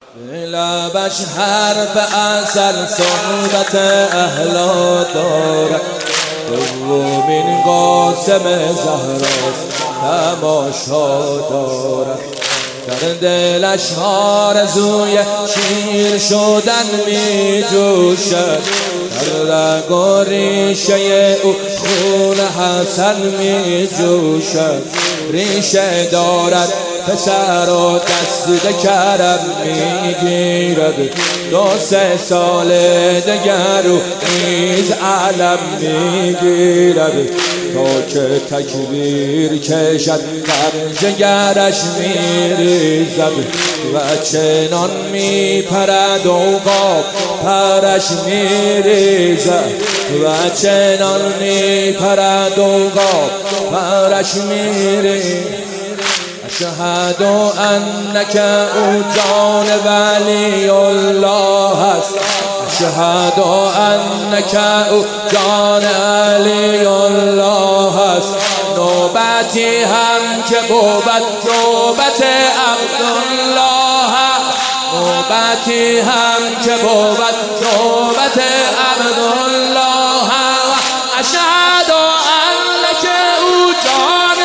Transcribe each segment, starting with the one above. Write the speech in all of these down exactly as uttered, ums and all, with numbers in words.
لبش حرف اصل صحبت اهلا دارد، دومین قاسم زهراست تماشا دارد. در دلش آرزوی شیر شدن می جوشد، در رگ و ریشه او خون حسن می جوشد. ریشه دارد پسر و دست کرم میگیرد، دو سه سال دگر و نیز علم میگیرد. تا که تکبیر کشد در جگرش میریزد، و چنان میپرد و قاب پرش میریزد، و چنان میپرد و قاب پرش میریزد. اشهد انک او جان ولی الله است، اشهد انک او جان علی الله است. نوبتی هم که بود نوبت عبدالله است، نوبتی هم که بود نوبت عبدالله است. اشهد انک او جان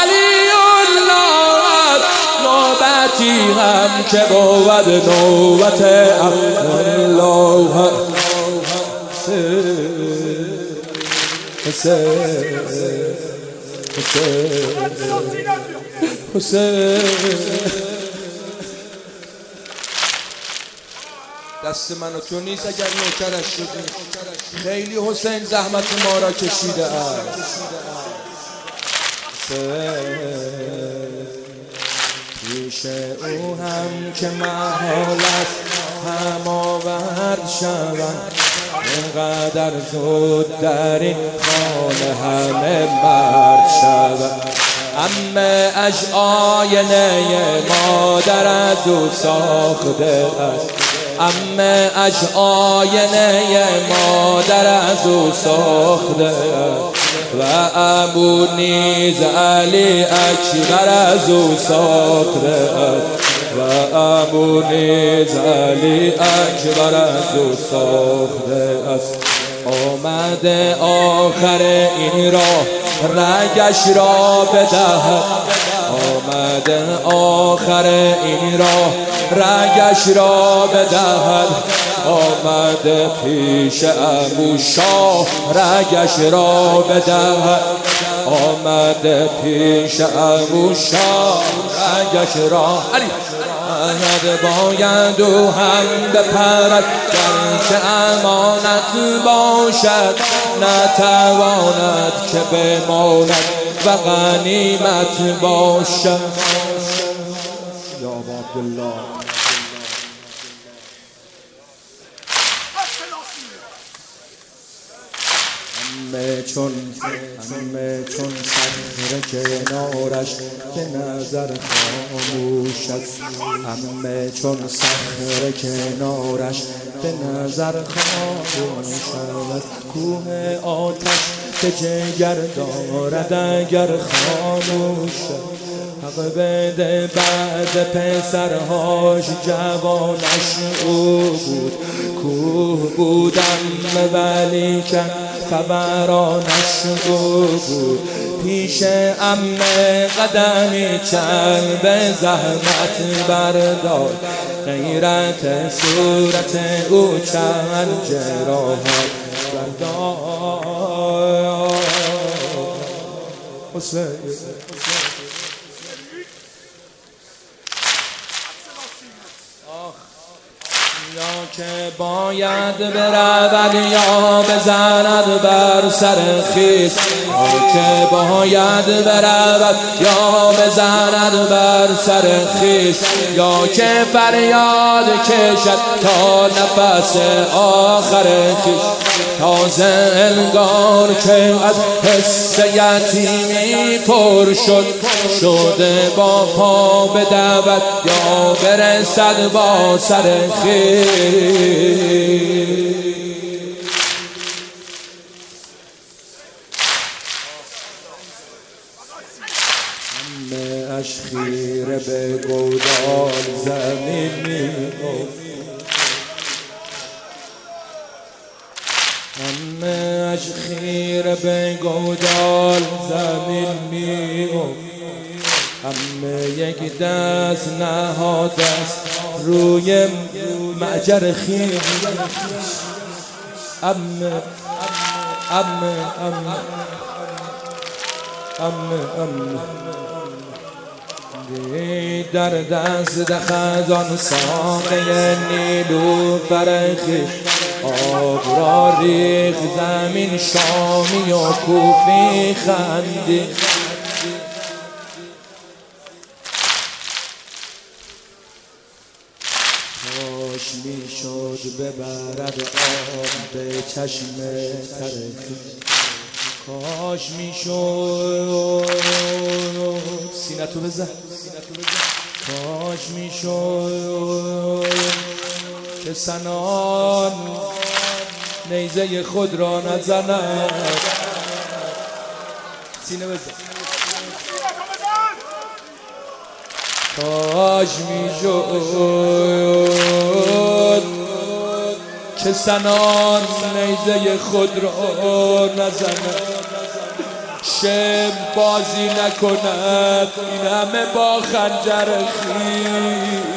هم که بود نوبت عبدالله. حسین حسین حسین دست من و تو نیست اگر نوکرش شدیم. خیلی حسین زحمت ما را کشیده است. پیش او هم که محال است هم آورد شود، اینقدر زود در این خانه همه مرد شود. عمه اش آینه مادر از او ساخته است، عمه اش آینه مادر از او ساخته است. و ابو نیز علی اکبر از او ساخته است، و ابو نیز علی اکبر از او ساخته است. آمده آخر این راه رگش را بدهد، آمده آخر این راه رگش را بدهد. آمده پیش ابو شاه رگش را بدهد، آمده پیش ابو شاه رگش را احد باید او هم بپرد، گرچه امانت باشد نتواند که بماند و غنیمت باشد. یا عبدالله همه چون همه چون صخره کنارش به نظر خاموش است، همه چون صخره کنارش به نظر خاموش است. کوه آتش به جگر دارد اگر خاموش است. حق بده بعد پسرهاش جوانش او بود، کوه بودم ولی که خبرانش او بود. پیش عمه قدمی چند به زحمت بردار، غیرت صورت او چند جراحت بردار. حسین یا که باید برود یا بزند بر سر خویش، یا که باید برود یا بزند بر سر خویش، یا که فریاد کشد تا نفس آخر خویش. تازه انگار که از حس یتیمی پر شد، شده با پا بدود یا برسد با سر خویش. همه اش خیره به گودال زمین می همه اش خیره به گودال زمین می همه یک دست نهاده است روی معجر خیر امه امه امه امه امه در دست خزان ساقه نیلو فرخش آب را ریخ زمین شامی و کوفی خندی کاش می شد ببرد آب به چشم ترخی کاش می شد سینتو بزن کاش می شد که سنان نیزه خود را نزند سینه بزن کاش می شد که سنان نیزه خود را نزند شم بازی نکند این همه با خنجر خیش